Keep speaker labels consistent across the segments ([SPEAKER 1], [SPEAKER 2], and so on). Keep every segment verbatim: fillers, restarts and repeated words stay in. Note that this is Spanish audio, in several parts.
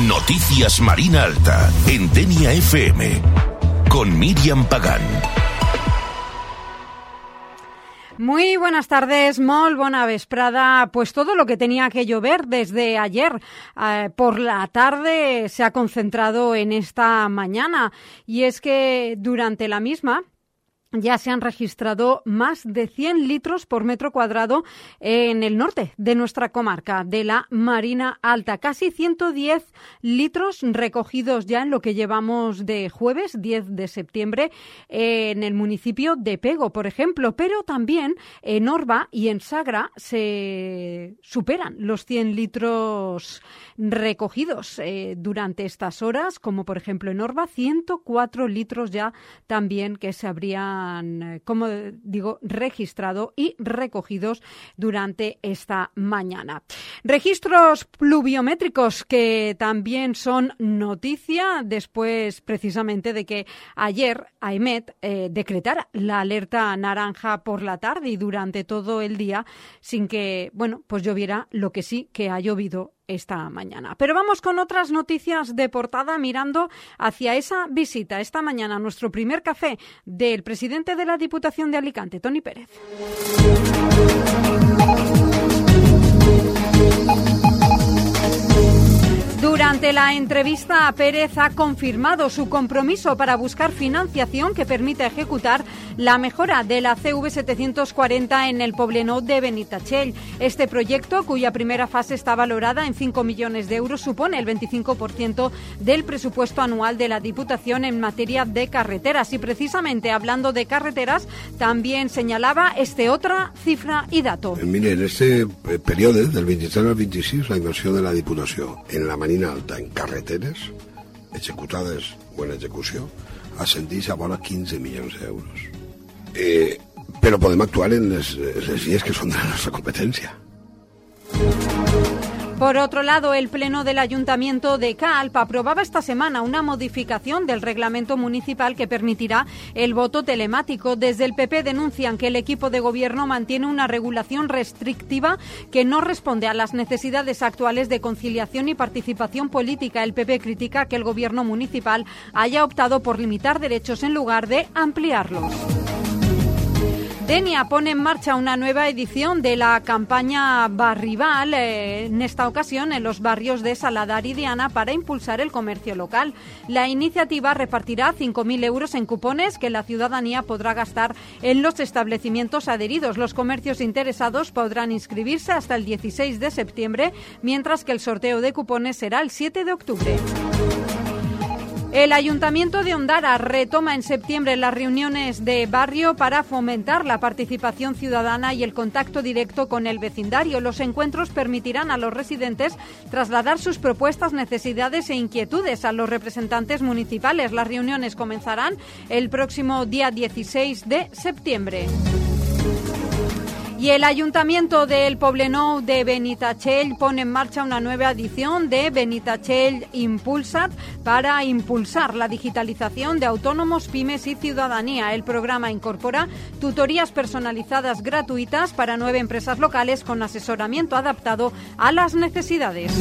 [SPEAKER 1] Noticias Marina Alta, en Denia F M, con Miriam Pagán.
[SPEAKER 2] Muy buenas tardes, molt bona vesprada. Pues todo lo que tenía que llover desde ayer eh, por la tarde se ha concentrado en esta mañana. Y es que durante la misma ya se han registrado más de cien litros por metro cuadrado en el norte de nuestra comarca, de la Marina Alta. Casi ciento diez litros recogidos ya en lo que llevamos de jueves, diez de septiembre, en el municipio de Pego, por ejemplo. Pero también en Orba y en Sagra se superan los cien litros recogidos eh, durante estas horas, como por ejemplo en Orba, ciento cuatro litros ya también que se habrían, como digo, registrado y recogidos durante esta mañana. Registros pluviométricos que también son noticia después precisamente de que ayer AEMET eh, decretara la alerta naranja por la tarde y durante todo el día sin que, bueno, pues lloviera lo que sí que ha llovido esta mañana. Pero vamos con otras noticias de portada mirando hacia esa visita esta mañana, nuestro primer café del presidente de la Diputación de Alicante, Toni Pérez. Durante la entrevista, Pérez ha confirmado su compromiso para buscar financiación que permita ejecutar la mejora de la C V setecientos cuarenta en el Poblenou de Benitatxell. Este proyecto, cuya primera fase está valorada en cinco millones de euros, supone el veinticinco por ciento del presupuesto anual de la Diputación en materia de carreteras. Y precisamente hablando de carreteras, también señalaba este otra cifra y dato.
[SPEAKER 3] Mire, en este periodo, del vint-i-tres al vint-i-sis, la inversión de la Diputación en la Marina Alta en carreteres executades o en execució ascendeix a vora quinze milions d'euros. Eh, però podem actuar en les, les vies que són de la nostra competència.
[SPEAKER 2] Por otro lado, el Pleno del Ayuntamiento de Calp aprobaba esta semana una modificación del reglamento municipal que permitirá el voto telemático. Desde el P P denuncian que el equipo de gobierno mantiene una regulación restrictiva que no responde a las necesidades actuales de conciliación y participación política. El P P critica que el gobierno municipal haya optado por limitar derechos en lugar de ampliarlos. Denia pone en marcha una nueva edición de la campaña Barrival, eh, en esta ocasión en los barrios de Saladar y Diana, para impulsar el comercio local. La iniciativa repartirá cinco mil euros en cupones que la ciudadanía podrá gastar en los establecimientos adheridos. Los comercios interesados podrán inscribirse hasta el dieciséis de septiembre, mientras que el sorteo de cupones será el siete de octubre. El Ayuntamiento de Ondara retoma en septiembre las reuniones de barrio para fomentar la participación ciudadana y el contacto directo con el vecindario. Los encuentros permitirán a los residentes trasladar sus propuestas, necesidades e inquietudes a los representantes municipales. Las reuniones comenzarán el próximo día dieciséis de septiembre. Y el Ayuntamiento del Poblenou de Benitatxell pone en marcha una nueva edición de Benitatxell Impulsat para impulsar la digitalización de autónomos, pymes y ciudadanía. El programa incorpora tutorías personalizadas gratuitas para nueve empresas locales con asesoramiento adaptado a las necesidades.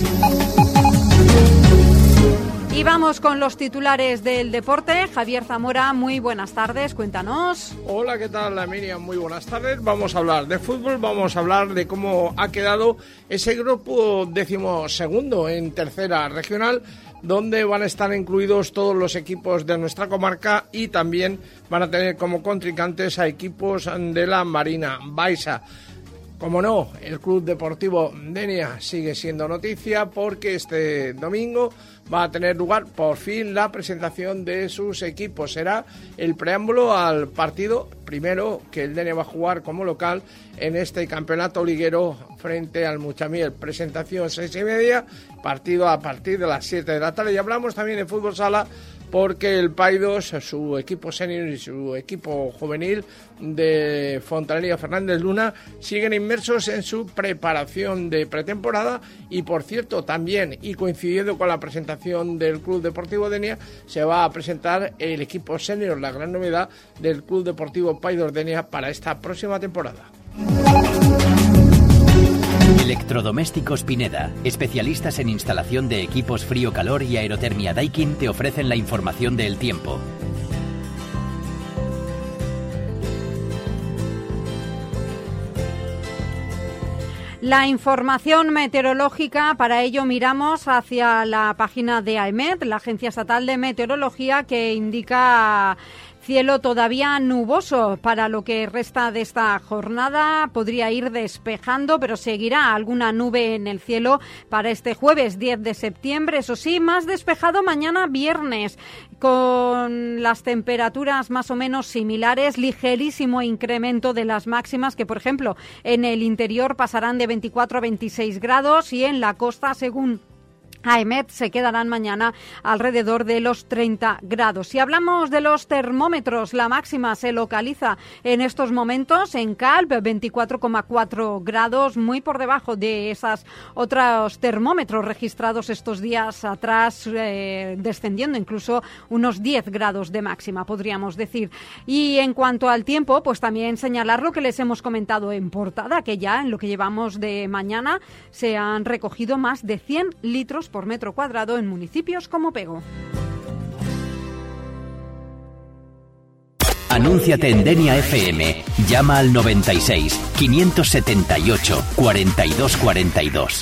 [SPEAKER 2] Y vamos con los titulares del deporte. Javier Zamora, muy buenas tardes, cuéntanos.
[SPEAKER 4] Hola, ¿qué tal, Miriam? Muy buenas tardes. Vamos a hablar de fútbol, vamos a hablar de cómo ha quedado ese grupo decimosegundo en tercera regional, donde van a estar incluidos todos los equipos de nuestra comarca y también van a tener como contrincantes a equipos de la Marina Baixa. Como no, el Club Deportivo Denia sigue siendo noticia porque este domingo va a tener lugar por fin la presentación de sus equipos. Será el preámbulo al partido primero que el Denia va a jugar como local en este campeonato liguero frente al Muchamiel. Presentación seis y media, partido a partir de las siete de la tarde. Y hablamos también de fútbol sala porque el Paidos, su equipo senior y su equipo juvenil de Fontanella Fernández Luna siguen inmersos en su preparación de pretemporada y, por cierto, también, y coincidiendo con la presentación del Club Deportivo Denia, se va a presentar el equipo senior, la gran novedad del Club Deportivo Paidos Denia para esta próxima temporada.
[SPEAKER 5] Electrodomésticos Pineda, especialistas en instalación de equipos frío-calor y aerotermia Daikin, te ofrecen la información del tiempo.
[SPEAKER 2] La información meteorológica, para ello miramos hacia la página de AEMET, la Agencia Estatal de Meteorología, que indica cielo todavía nuboso para lo que resta de esta jornada. Podría ir despejando, pero seguirá alguna nube en el cielo para este jueves diez de septiembre. Eso sí, más despejado mañana viernes, con las temperaturas más o menos similares, ligerísimo incremento de las máximas que, por ejemplo, en el interior pasarán de veinticuatro a veintiséis grados y en la costa, según AEMET, se quedarán mañana alrededor de los treinta grados. Si hablamos de los termómetros, la máxima se localiza en estos momentos en Calp, veinticuatro coma cuatro grados, muy por debajo de esos otros termómetros registrados estos días atrás, eh, descendiendo incluso unos diez grados de máxima, podríamos decir. Y en cuanto al tiempo, pues también señalar lo que les hemos comentado en portada, que ya en lo que llevamos de mañana se han recogido más de cien litros por metro cuadrado en municipios como Pego.
[SPEAKER 5] Anúnciate en Denia F M. Llama al noventa y seis, quinientos setenta y ocho, cuarenta y dos cuarenta y dos.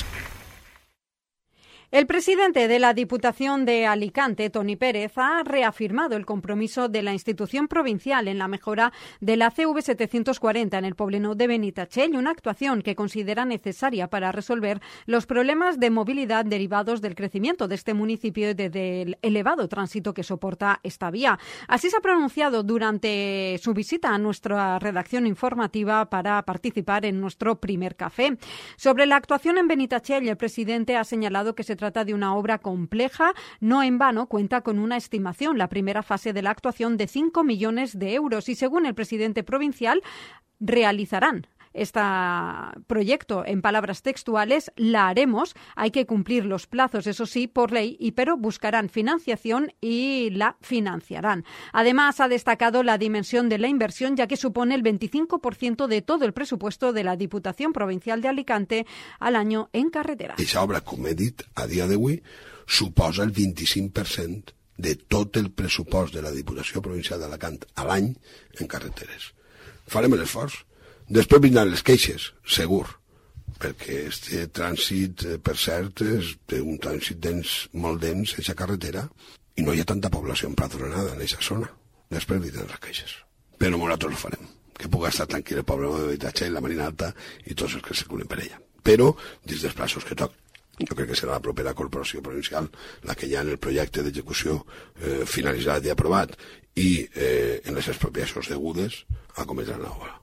[SPEAKER 2] El presidente de la Diputación de Alicante, Toni Pérez, ha reafirmado el compromiso de la institución provincial en la mejora de la C V setecientos cuarenta en el pobleno de Benitachell, una actuación que considera necesaria para resolver los problemas de movilidad derivados del crecimiento de este municipio y del elevado tránsito que soporta esta vía. Así se ha pronunciado durante su visita a nuestra redacción informativa para participar en nuestro primer café. Sobre la actuación en Benitachell, el presidente ha señalado que se trata de una obra compleja, no en vano cuenta con una estimación, la primera fase de la actuación, de cinco millones de euros y, según el presidente provincial, realizarán este proyecto, en palabras textuales, la haremos, hay que cumplir los plazos, eso sí, por ley, y pero buscarán financiación y la financiarán. Además, ha destacado la dimensión de la inversión, ya que supone el veinticinco por ciento de todo el presupuesto de la Diputación Provincial de Alicante al año en carreteras.
[SPEAKER 3] Aquesta obra, com he dit, a dia d'avui, suposa el vint-i-cinc per cent de tot el pressupost de la Diputació Provincial d'Alacant a l'any en carreteres. Farem l'esforç. Després vindran les queixes, segur, perquè este trànsit, per cert, és un trànsit dens, molt dens, aquesta carretera, i no hi ha tanta població empadronada en aquesta zona. Després vindran les queixes. Però nosaltres ho farem. Que pugui estar tranquil el poble de Benitachell, la Marina Alta i tots els que circulen per ella. Però, dins dels plaços que toquen, jo crec que serà la propera corporació provincial la que ja en el projecte d'execució eh, finalitzat i aprovat i eh, en les expropiacions degudes acometran l'obra.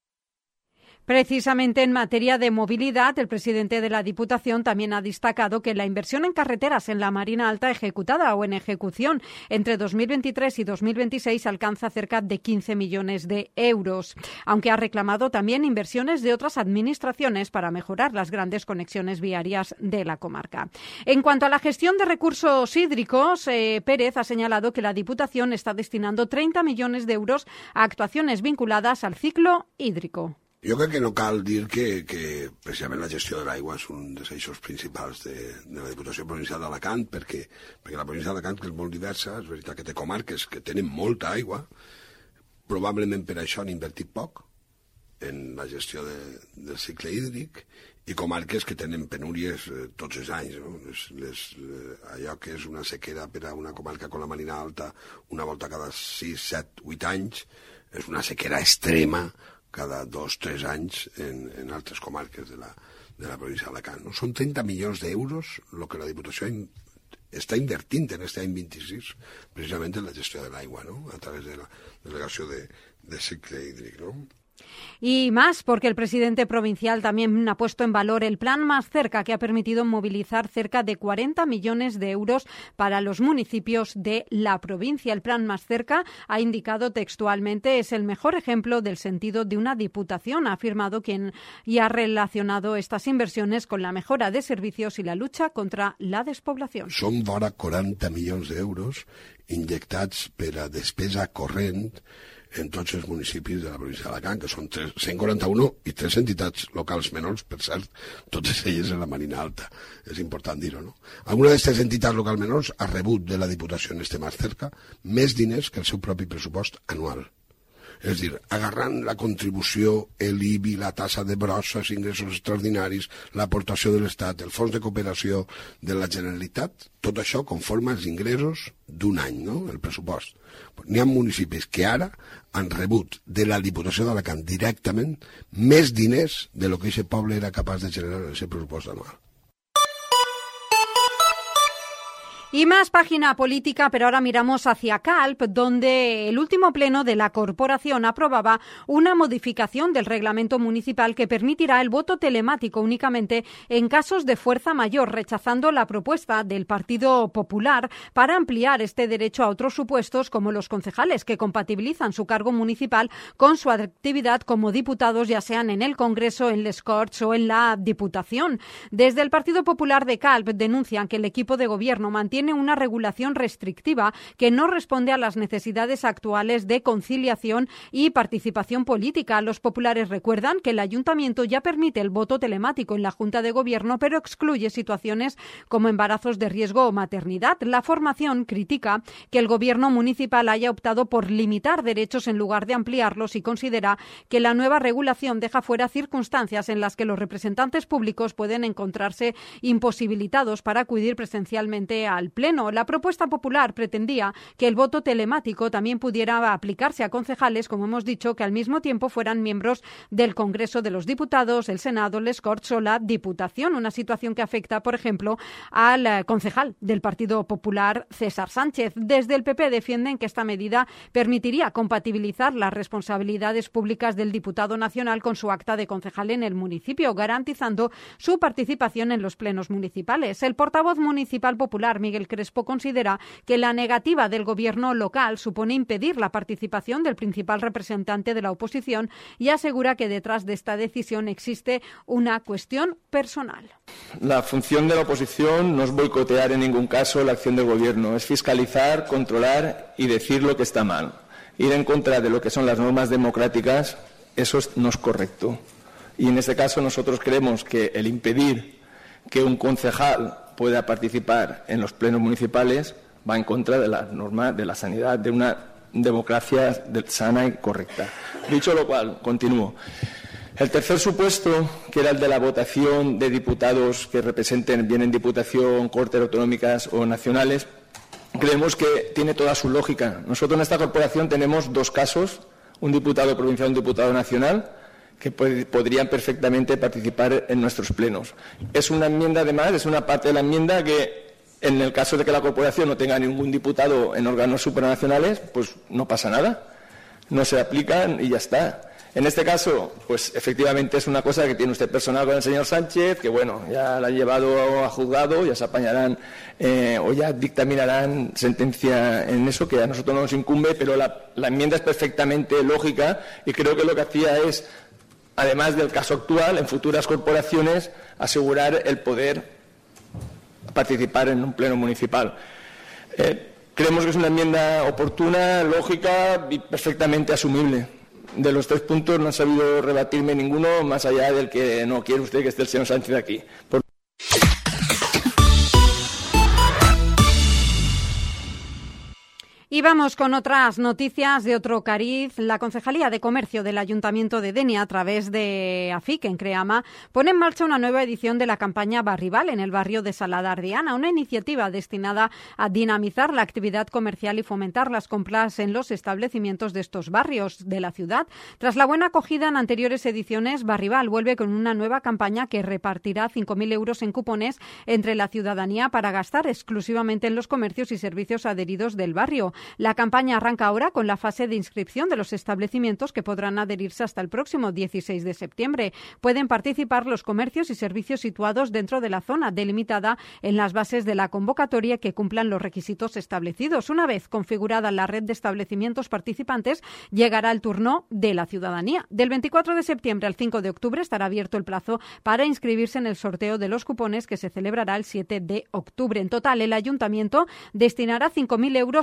[SPEAKER 2] Precisamente en materia de movilidad, el presidente de la Diputación también ha destacado que la inversión en carreteras en la Marina Alta ejecutada o en ejecución entre dos mil veintitrés y dos mil veintiséis alcanza cerca de quince millones de euros, aunque ha reclamado también inversiones de otras administraciones para mejorar las grandes conexiones viarias de la comarca. En cuanto a la gestión de recursos hídricos, eh, Pérez ha señalado que la Diputación está destinando treinta millones de euros a actuaciones vinculadas al ciclo hídrico.
[SPEAKER 3] Jo crec que no cal dir que, que precisament la gestió de l'aigua és un dels eixos principals de, de la Diputació Provincial d'Alacant, perquè, perquè la província d'Alacant, que és molt diversa, és veritat que té comarques que tenen molta aigua, probablement per això han invertit poc en la gestió de, del cicle hídric, i comarques que tenen penúries eh, tots els anys. No? Les, les, eh, allò que és una sequera per a una comarca com la Marina Alta, una volta cada sis, set, vuit anys, és una sequera extrema cada dos, tres anys en, en altres comarques de la, de la província d'Alacant. No? Són trenta milions d'euros el que la Diputació in, està invertint en aquest any vint-i-sis precisament en la gestió de l'aigua, no? A través de la delegació de, de cicle hídric, no?
[SPEAKER 2] Y más, porque el presidente provincial también ha puesto en valor el Plan Más Cerca, que ha permitido movilizar cerca de cuarenta millones de euros para los municipios de la provincia. El Plan Más Cerca, ha indicado textualmente, es el mejor ejemplo del sentido de una diputación, ha afirmado quien y ha relacionado estas inversiones con la mejora de servicios y la lucha contra la despoblación.
[SPEAKER 3] Són vora quaranta milions d'euros injectats per a despesa corrent en tots els municipis de la província d'Alacant, que són cent quaranta-un i tres entitats locals menors, per cert, totes elles en la Marina Alta. És important dir-ho, no? Alguna d'aquestes entitats locals menors ha rebut de la Diputació en este más cerca més diners que el seu propi pressupost anual. És dir, agarrant la contribució, l'I B I, la tassa de brossa, els ingressos extraordinaris, l'aportació de l'Estat, el fons de cooperació de la Generalitat, tot això conforma els ingressos d'un any, no?, el pressupost. N'hi ha municipis que ara han rebut de la Diputació d'Alacant directament més diners de lo que aquest poble era capaç de generar en el seu pressupost anual.
[SPEAKER 2] Y más página política, pero ahora miramos hacia Calp, donde el último pleno de la corporación aprobaba una modificación del reglamento municipal que permitirá el voto telemático únicamente en casos de fuerza mayor, rechazando la propuesta del Partido Popular para ampliar este derecho a otros supuestos, como los concejales que compatibilizan su cargo municipal con su actividad como diputados, ya sean en el Congreso, en les Corts o en la Diputación. Desde el Partido Popular de Calp denuncian que el equipo de gobierno mantiene una regulación restrictiva que no responde a las necesidades actuales de conciliación y participación política. Los populares recuerdan que el ayuntamiento ya permite el voto telemático en la Junta de Gobierno, pero excluye situaciones como embarazos de riesgo o maternidad. La formación critica que el gobierno municipal haya optado por limitar derechos en lugar de ampliarlos y considera que la nueva regulación deja fuera circunstancias en las que los representantes públicos pueden encontrarse imposibilitados para acudir presencialmente al Pleno. La propuesta popular pretendía que el voto telemático también pudiera aplicarse a concejales, como hemos dicho, que al mismo tiempo fueran miembros del Congreso de los Diputados, el Senado, les Corts o la Diputación, una situación que afecta, por ejemplo, al concejal del Partido Popular, César Sánchez. Desde el P P defienden que esta medida permitiría compatibilizar las responsabilidades públicas del diputado nacional con su acta de concejal en el municipio, garantizando su participación en los plenos municipales. El portavoz municipal popular, Miguel Crespo, considera que la negativa del gobierno local supone impedir la participación del principal representante de la oposición y asegura que detrás de esta decisión existe una cuestión personal.
[SPEAKER 6] La función de la oposición no es boicotear en ningún caso la acción del gobierno, es fiscalizar, controlar y decir lo que está mal. Ir en contra de lo que son las normas democráticas, eso no es correcto. Y en este caso nosotros creemos que el impedir que un concejal pueda participar en los plenos municipales va en contra de la norma de la sanidad, de una democracia sana y correcta. Dicho lo cual, continúo. El tercer supuesto, que era el de la votación de diputados que representen bien en Diputación, Cortes Autonómicas o nacionales, creemos que tiene toda su lógica. Nosotros en esta corporación tenemos dos casos, un diputado provincial y un diputado nacional, que podrían perfectamente participar en nuestros plenos. Es una enmienda, además, es una parte de la enmienda que, en el caso de que la corporación no tenga ningún diputado en órganos supranacionales, pues no pasa nada, no se aplican y ya está. En este caso, pues efectivamente es una cosa que tiene usted personal con el señor Sánchez, que bueno, ya la han llevado a juzgado, ya se apañarán eh, o ya dictaminarán sentencia en eso, que a nosotros no nos incumbe, pero la, la enmienda es perfectamente lógica y creo que lo que hacía es, además del caso actual, en futuras corporaciones, asegurar el poder participar en un pleno municipal. Eh, creemos que es una enmienda oportuna, lógica y perfectamente asumible. De los tres puntos no ha sabido rebatirme ninguno, más allá del que no quiere usted que esté el señor Sánchez aquí. Por...
[SPEAKER 2] Y vamos con otras noticias de otro cariz. La Concejalía de Comercio del Ayuntamiento de Denia, a través de AFIC en Creama, pone en marcha una nueva edición de la campaña Barrival en el barrio de Saladardiana, una iniciativa destinada a dinamizar la actividad comercial y fomentar las compras en los establecimientos de estos barrios de la ciudad. Tras la buena acogida en anteriores ediciones, Barrival vuelve con una nueva campaña que repartirá cinco mil euros en cupones entre la ciudadanía para gastar exclusivamente en los comercios y servicios adheridos del barrio. La campaña arranca ahora con la fase de inscripción de los establecimientos que podrán adherirse hasta el próximo dieciséis de septiembre. Pueden participar los comercios y servicios situados dentro de la zona delimitada en las bases de la convocatoria que cumplan los requisitos establecidos. Una vez configurada la red de establecimientos participantes, llegará el turno de la ciudadanía. Del veinticuatro de septiembre al cinco de octubre estará abierto el plazo para inscribirse en el sorteo de los cupones, que se celebrará el siete de octubre. En total, el Ayuntamiento destinará cinco mil euros a doscientos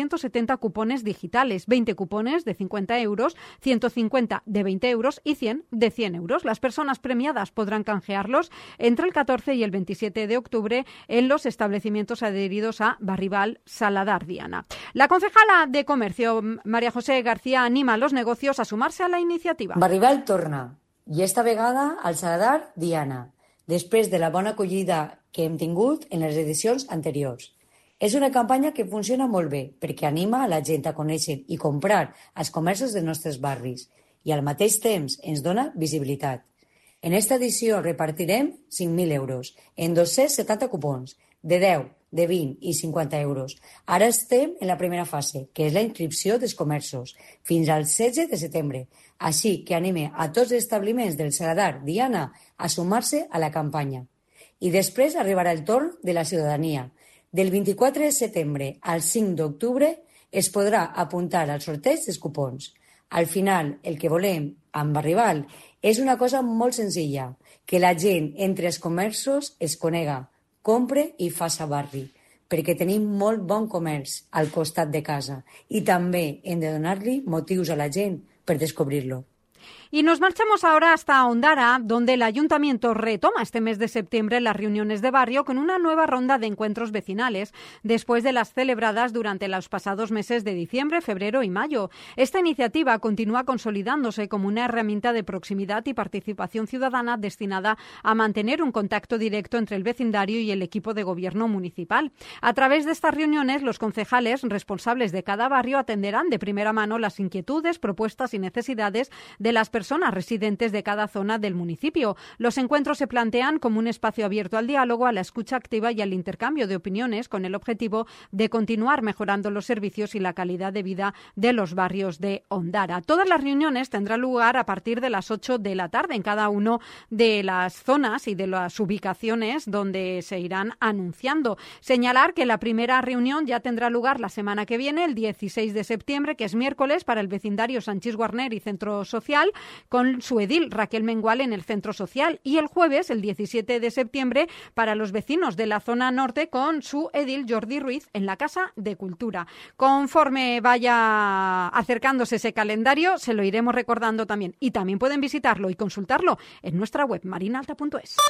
[SPEAKER 2] ciento setenta cupones digitales, veinte cupones de cincuenta euros, ciento cincuenta de veinte euros y cien de cien euros. Las personas premiadas podrán canjearlos entre el catorce y el veintisiete de octubre en los establecimientos adheridos a Barrival Saladar Diana. La concejala de Comercio, María José García, anima a los negocios a sumarse a la iniciativa.
[SPEAKER 7] Barrival torna, i esta vegada al Saladar Diana, després de la bona acollida que hem tingut en les edicions anteriors. És una campanya que funciona molt bé perquè anima a la gent a conèixer i comprar als comerços dels nostres barris i al mateix temps ens dona visibilitat. En esta edició repartirem cinc mil euros en dos-cents setanta cupons de deu, de vint i cinquanta euros. Ara estem en la primera fase, que és la inscripció dels comerços, fins al setze de setembre. Així que anime a tots els establiments del Saladar Diana a sumar-se a la campanya. I després arribarà el torn de la ciutadania. Del vint-i-quatre de setembre al cinc d'octubre es podrà apuntar al sorteig dels cupons. Al final, el que volem amb Barrival és una cosa molt senzilla, que la gent entre els comerços es conega, compre i faça barri, perquè tenim molt bon comerç al costat de casa i també hem de donar-li motius a la gent per descobrir-lo.
[SPEAKER 2] Y nos marchamos ahora hasta Ondara, donde el Ayuntamiento retoma este mes de septiembre las reuniones de barrio con una nueva ronda de encuentros vecinales, después de las celebradas durante los pasados meses de diciembre, febrero y mayo. Esta iniciativa continúa consolidándose como una herramienta de proximidad y participación ciudadana destinada a mantener un contacto directo entre el vecindario y el equipo de gobierno municipal. A través de estas reuniones, los concejales responsables de cada barrio atenderán de primera mano las inquietudes, propuestas y necesidades de las personas residentes de cada zona del municipio. Los encuentros se plantean como un espacio abierto al diálogo, a la escucha activa y al intercambio de opiniones, con el objetivo de continuar mejorando los servicios y la calidad de vida de los barrios de Ondara. Todas las reuniones tendrán lugar a partir de las ocho de la tarde en cada una de las zonas y de las ubicaciones donde se irán anunciando. Señalar que la primera reunión ya tendrá lugar la semana que viene, el dieciséis de septiembre, que es miércoles, para el vecindario Sanchís Guarner y Centro Social, con su edil Raquel Mengual en el Centro Social, y el jueves, el diecisiete de septiembre, para los vecinos de la zona norte, con su edil Jordi Ruiz en la Casa de Cultura. Conforme vaya acercándose ese calendario, se lo iremos recordando también, y también pueden visitarlo y consultarlo en nuestra web marinalta punto es.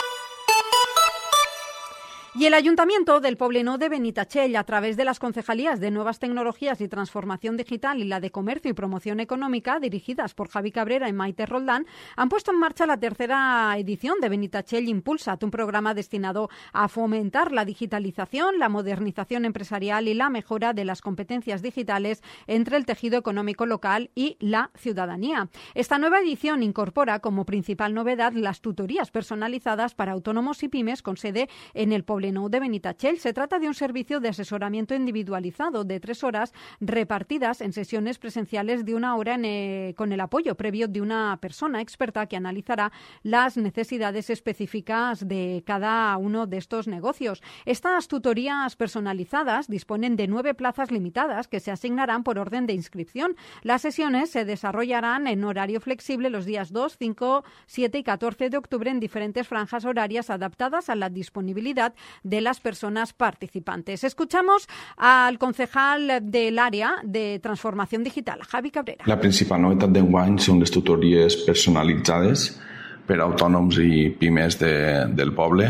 [SPEAKER 2] Y el Ayuntamiento del Poblenou de Benitatxell, a través de las concejalías de Nuevas Tecnologías y Transformación Digital y la de Comercio y Promoción Económica, dirigidas por Javi Cabrera y Maite Roldán, han puesto en marcha la tercera edición de Benitatxell Impulsat, un programa destinado a fomentar la digitalización, la modernización empresarial y la mejora de las competencias digitales entre el tejido económico local y la ciudadanía. Esta nueva edición incorpora como principal novedad las tutorías personalizadas para autónomos y pymes con sede en el Poblenou de Benitatxell. Se trata de un servicio de asesoramiento individualizado de tres horas repartidas en sesiones presenciales de una hora en, eh, con el apoyo previo de una persona experta que analizará las necesidades específicas de cada uno de estos negocios. Estas tutorías personalizadas disponen de nueve plazas limitadas que se asignarán por orden de inscripción. Las sesiones se desarrollarán en horario flexible los días dos, cinco, siete y catorce de octubre en diferentes franjas horarias adaptadas a la disponibilidad de las personas participantes. Escuchamos al concejal del área de transformación digital, Javi Cabrera.
[SPEAKER 6] La principal novetat d'enguany són les tutories personalitzades per a autònoms i pimes de, del poble.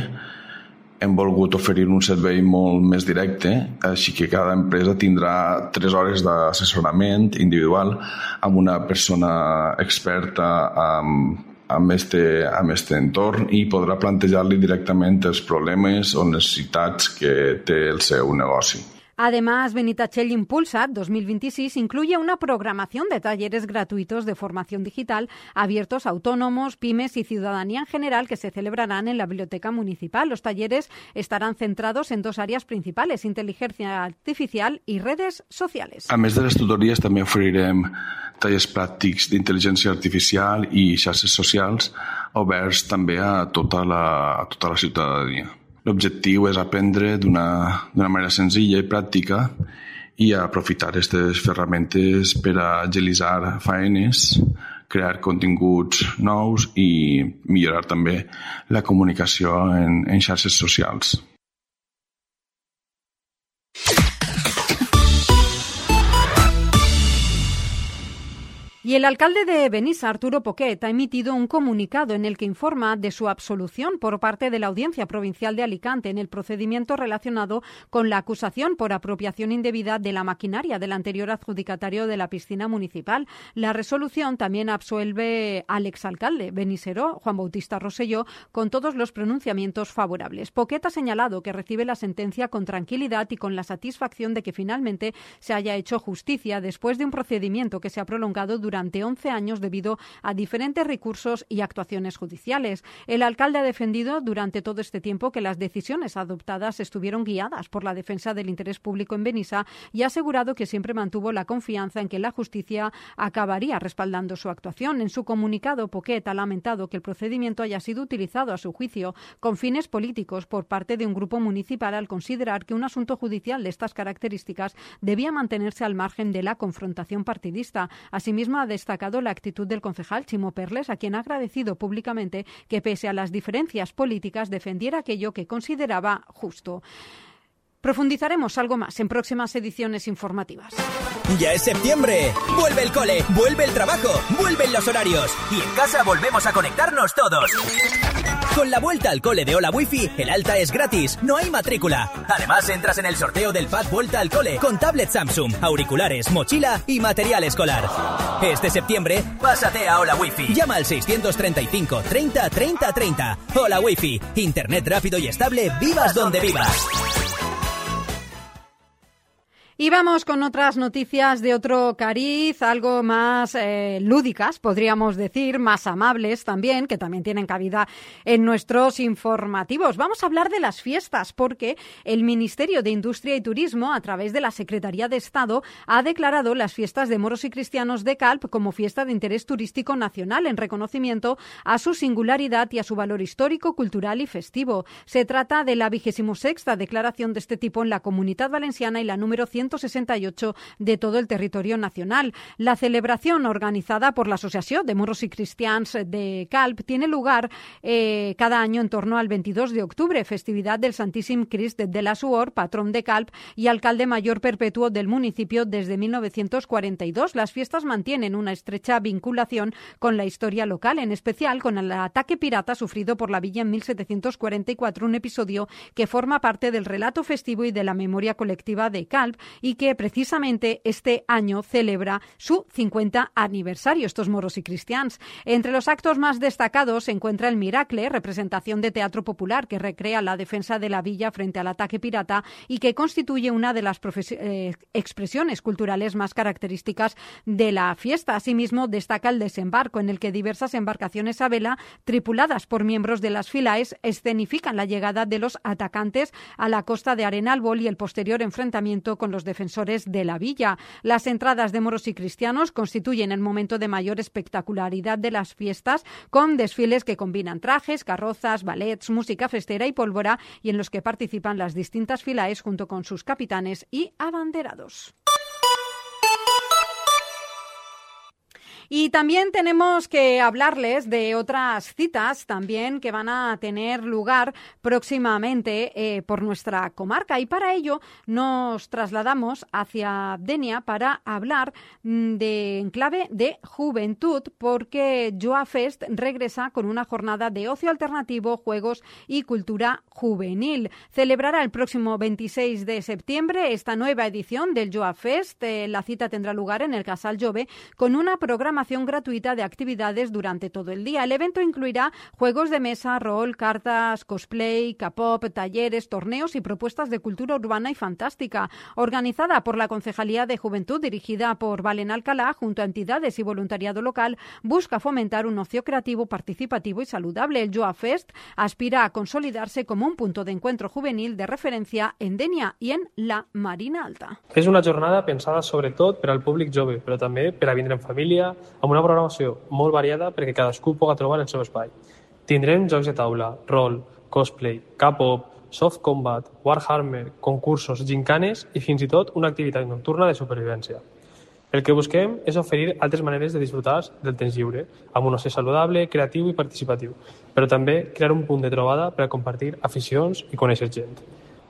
[SPEAKER 6] Hem volgut oferir un servei molt més directe, així que cada empresa tindrà tres hores d'assessorament individual amb una persona experta amb amb este, amb este entorn i podrà plantejar-li directament els problemes o necessitats que té el seu negoci.
[SPEAKER 2] Además, Benitatxell Impulsat dos mil veintiséis incluye una programación de talleres gratuitos de formación digital abiertos a autónomos, pymes y ciudadanía en general que se celebrarán en la Biblioteca Municipal. Los talleres estarán centrados en dos áreas principales: inteligencia artificial y redes sociales.
[SPEAKER 6] A més de les tutories, també oferirem tallers pràctics d'intel·ligència artificial i xarxes socials oberts també a tota la, a tota la ciutadania. L'objectiu és aprendre d'una, d'una manera senzilla i pràctica i aprofitar aquestes ferramentes per a agilitzar faenes, crear continguts nous i millorar també la comunicació en, en xarxes socials.
[SPEAKER 2] Y el alcalde de Benissa, Arturo Poquet, ha emitido un comunicado en el que informa de su absolución por parte de la Audiencia Provincial de Alicante en el procedimiento relacionado con la acusación por apropiación indebida de la maquinaria del anterior adjudicatario de la piscina municipal. La resolución también absuelve al exalcalde benisero, Juan Bautista Rosselló, con todos los pronunciamientos favorables. Poquet ha señalado que recibe la sentencia con tranquilidad y con la satisfacción de que finalmente se haya hecho justicia después de un procedimiento que se ha prolongado durante durante once años debido a diferentes recursos y actuaciones judiciales. El alcalde ha defendido durante todo este tiempo que las decisiones adoptadas estuvieron guiadas por la defensa del interés público en Benissa y ha asegurado que siempre mantuvo la confianza en que la justicia acabaría respaldando su actuación. En su comunicado, Poquet ha lamentado que el procedimiento haya sido utilizado a su juicio con fines políticos por parte de un grupo municipal al considerar que un asunto judicial de estas características debía mantenerse al margen de la confrontación partidista. Asimismo, ha destacado la actitud del concejal Chimo Perles, a quien ha agradecido públicamente que, pese a las diferencias políticas, defendiera aquello que consideraba justo. Profundizaremos algo más en próximas ediciones informativas.
[SPEAKER 8] Ya es septiembre. Vuelve el cole, vuelve el trabajo, vuelven los horarios. Y en casa volvemos a conectarnos todos. Con la vuelta al cole de Hola Wifi, el alta es gratis, no hay matrícula. Además, entras en el sorteo del pack Vuelta al Cole con tablet Samsung, auriculares, mochila y material escolar. Este septiembre, pásate a Hola Wifi. Llama al seiscientos treinta y cinco, treinta, treinta, treinta. Hola Wifi, internet rápido y estable, vivas donde vivas.
[SPEAKER 2] Y vamos con otras noticias de otro cariz, algo más eh, lúdicas, podríamos decir, más amables también, que también tienen cabida en nuestros informativos. Vamos a hablar de las fiestas, porque el Ministerio de Industria y Turismo, a través de la Secretaría de Estado, ha declarado las fiestas de moros y cristianos de Calp como fiesta de interés turístico nacional, en reconocimiento a su singularidad y a su valor histórico, cultural y festivo. Se trata de la vigésimo sexta declaración de este tipo en la Comunitat Valenciana y la número ciento sesenta y ocho de todo el territorio nacional. La celebración, organizada por la Asociación de Moros y Cristians de Calp, tiene lugar eh, cada año en torno al veintidós de octubre, festividad del Santíssim Crist de la Suor, patrón de Calp y alcalde mayor perpetuo del municipio desde mil novecientos cuarenta y dos. Las fiestas mantienen una estrecha vinculación con la historia local, en especial con el ataque pirata sufrido por la villa en mil setecientos cuarenta y cuatro, un episodio que forma parte del relato festivo y de la memoria colectiva de Calp, y que precisamente este año celebra su cincuenta aniversario, estos moros y cristians. Entre los actos más destacados se encuentra el Miracle, representación de teatro popular que recrea la defensa de la villa frente al ataque pirata y que constituye una de las eh, expresiones culturales más características de la fiesta. Asimismo, destaca el desembarco, en el que diversas embarcaciones a vela, tripuladas por miembros de las Filaes, escenifican la llegada de los atacantes a la costa de Arenalbol y el posterior enfrentamiento con los defensores de la villa. Las entradas de moros y cristianos constituyen el momento de mayor espectacularidad de las fiestas, con desfiles que combinan trajes, carrozas, ballets, música festera y pólvora, y en los que participan las distintas Filaes junto con sus capitanes y abanderados. Y también tenemos que hablarles de otras citas también que van a tener lugar próximamente eh, por nuestra comarca, y para ello nos trasladamos hacia Denia para hablar de en clave de juventud, porque Joa Fest regresa con una jornada de ocio alternativo, juegos y cultura juvenil. Celebrará el próximo veintiséis de septiembre esta nueva edición del Joa Fest. Eh, la cita tendrá lugar en el Casal Jove con una programación gratuita de actividades durante todo el día. El evento incluirá juegos de mesa, rol, cartas, cosplay, K-pop, talleres, torneos y propuestas de cultura urbana y fantástica. Organizada por la Concejalía de Juventud, dirigida por Valen Alcalá, junto a entidades y voluntariado local, busca fomentar un ocio creativo, participativo y saludable. El Joa Fest aspira a consolidarse como un punto de encuentro juvenil de referència en Denia i en la Marina Alta.
[SPEAKER 9] És una jornada pensada sobretot per al públic jove, però també per a vindre en família, amb una programació molt variada perquè cadascú pugui trobar el seu espai. Tindrem jocs de taula, rol, cosplay, K-pop, soft combat, Warhammer, concursos, gincanes i fins i tot una activitat nocturna de supervivència. El que busquem és oferir altres maneres de disfrutar del temps lliure, amb un oci saludable, creatiu i participatiu, però també crear un punt de trobada per a compartir aficions i conèixer gent.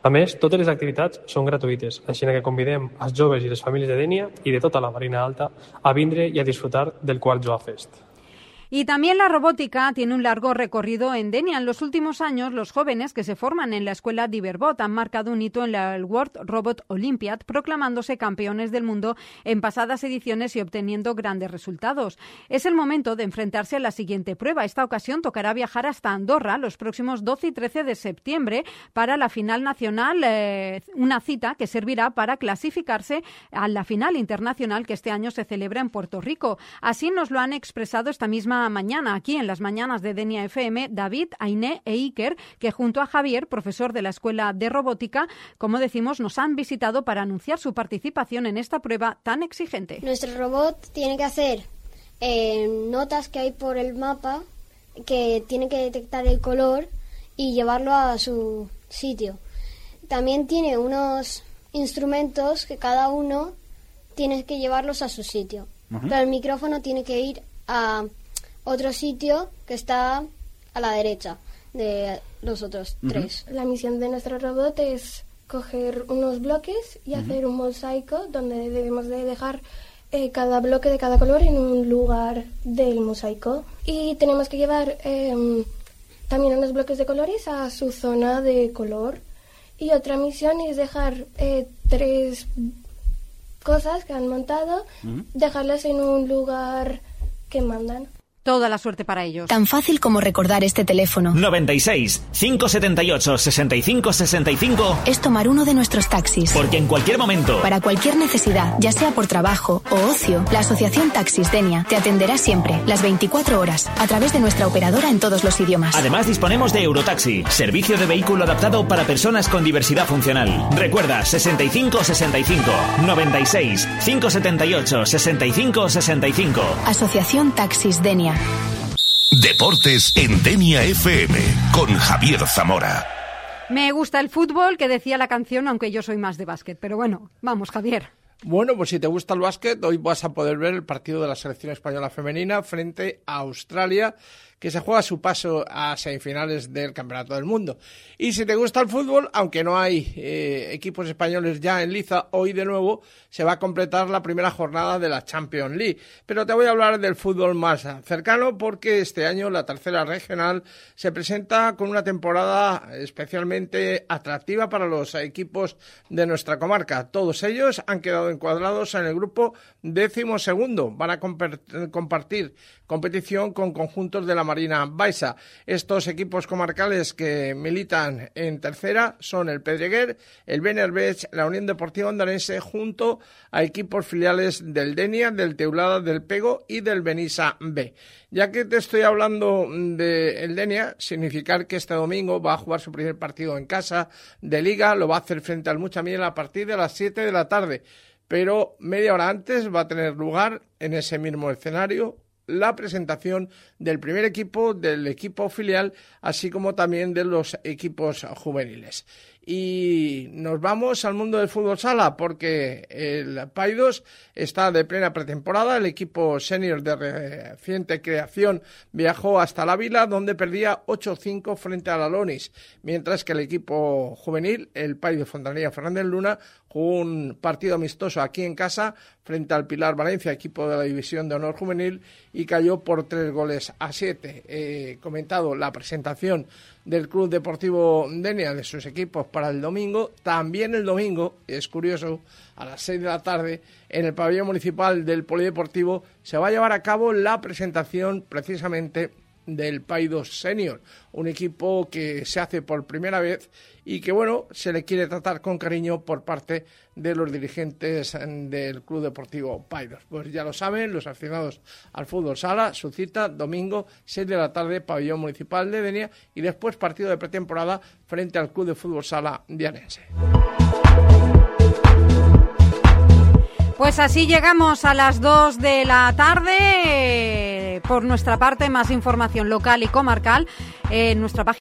[SPEAKER 9] A més, totes les activitats són gratuïtes, així que convidem als joves i les famílies de Dénia i de tota la Marina Alta a vindre i a disfrutar del quart Joa Fest.
[SPEAKER 2] Y también la robótica tiene un largo recorrido en Denia. En los últimos años, los jóvenes que se forman en la escuela Diverbot han marcado un hito en la World Robot Olympiad, proclamándose campeones del mundo en pasadas ediciones y obteniendo grandes resultados. Es el momento de enfrentarse a la siguiente prueba. Esta ocasión tocará viajar hasta Andorra los próximos doce y trece de septiembre para la final nacional, eh, una cita que servirá para clasificarse a la final internacional que este año se celebra en Puerto Rico. Así nos lo han expresado esta misma mañana aquí en las mañanas de Denia F M David, Ainé e Iker, que junto a Javier, profesor de la Escuela de Robótica, como decimos, nos han visitado para anunciar su participación en esta prueba tan exigente.
[SPEAKER 10] Nuestro robot tiene que hacer eh, notas que hay por el mapa, que tiene que detectar el color y llevarlo a su sitio. También tiene unos instrumentos que cada uno tiene que llevarlos a su sitio. Uh-huh. Pero el micrófono tiene que ir a otro sitio que está a la derecha de los otros uh-huh. tres.
[SPEAKER 11] La misión de nuestro robot es coger unos bloques y uh-huh. hacer un mosaico donde debemos de dejar eh, cada bloque de cada color en un lugar del mosaico. Y tenemos que llevar eh, también unos bloques de colores a su zona de color. Y otra misión es dejar eh, tres cosas que han montado, uh-huh. dejarlas en un lugar que mandan.
[SPEAKER 2] Toda la suerte para ellos.
[SPEAKER 12] Tan fácil como recordar este teléfono.
[SPEAKER 13] noventa y seis, cinco setenta y ocho, sesenta y cinco sesenta y cinco.
[SPEAKER 12] Es tomar uno de nuestros taxis.
[SPEAKER 13] Porque en cualquier momento,
[SPEAKER 12] para cualquier necesidad, ya sea por trabajo o ocio, la Asociación Taxis Denia te atenderá siempre, las veinticuatro horas, a través de nuestra operadora en todos los idiomas.
[SPEAKER 13] Además, disponemos de Eurotaxi, servicio de vehículo adaptado para personas con diversidad funcional. Recuerda, sesenta y cinco sesenta y cinco, noventa y seis, cinco setenta y ocho, sesenta y cinco sesenta y cinco.
[SPEAKER 12] Asociación Taxis Denia.
[SPEAKER 1] Deportes en Denia F M con Javier Zamora.
[SPEAKER 2] Me gusta el fútbol, que decía la canción, aunque yo soy más de básquet. Pero bueno, vamos, Javier.
[SPEAKER 4] Bueno, pues si te gusta el básquet, hoy vas a poder ver el partido de la selección española femenina frente a Australia, que se juega su paso a semifinales del Campeonato del Mundo. Y si te gusta el fútbol, aunque no hay eh, equipos españoles ya en liza, hoy de nuevo se va a completar la primera jornada de la Champions League. Pero te voy a hablar del fútbol más cercano, porque este año la tercera regional se presenta con una temporada especialmente atractiva para los equipos de nuestra comarca. Todos ellos han quedado encuadrados en el grupo décimo segundo. Van a comp- compartir competición con conjuntos de la Marina Baixa. Estos equipos comarcales que militan en tercera son el Pedreguer, el Benerbech, la Unión Deportiva Ondarense, junto a equipos filiales del Denia, del Teulada, del Pego y del Benissa B. Ya que te estoy hablando del Denia, significar que este domingo va a jugar su primer partido en casa de Liga, lo va a hacer frente al Muchamiel a partir de las siete de la tarde, pero media hora antes va a tener lugar en ese mismo escenario la presentación del primer equipo, del equipo filial, así como también de los equipos juveniles. Y nos vamos al mundo del fútbol sala, porque el Paidós está de plena pretemporada. El equipo senior de reciente creación viajó hasta la Vila, donde perdía ocho cinco frente a la Lonis, mientras que el equipo juvenil, el Paidós Fontanilla Fernández Luna, jugó un partido amistoso aquí en casa frente al Pilar Valencia, equipo de la División de Honor Juvenil, y cayó por tres goles a siete. He comentado la presentación del Club Deportivo Denia, de sus equipos, para el domingo. También el domingo, es curioso, a las seis de la tarde, en el pabellón municipal del Polideportivo, se va a llevar a cabo la presentación precisamente del Paidós Senior, un equipo que se hace por primera vez y que, bueno, se le quiere tratar con cariño por parte de los dirigentes del Club Deportivo Paidós. Pues ya lo saben, los aficionados al fútbol sala, su cita domingo, seis de la tarde, pabellón municipal de Denia, y después partido de pretemporada frente al Club de Fútbol Sala dianense.
[SPEAKER 2] Pues así llegamos a las dos de la tarde. Por nuestra parte, más información local y comarcal en nuestra página.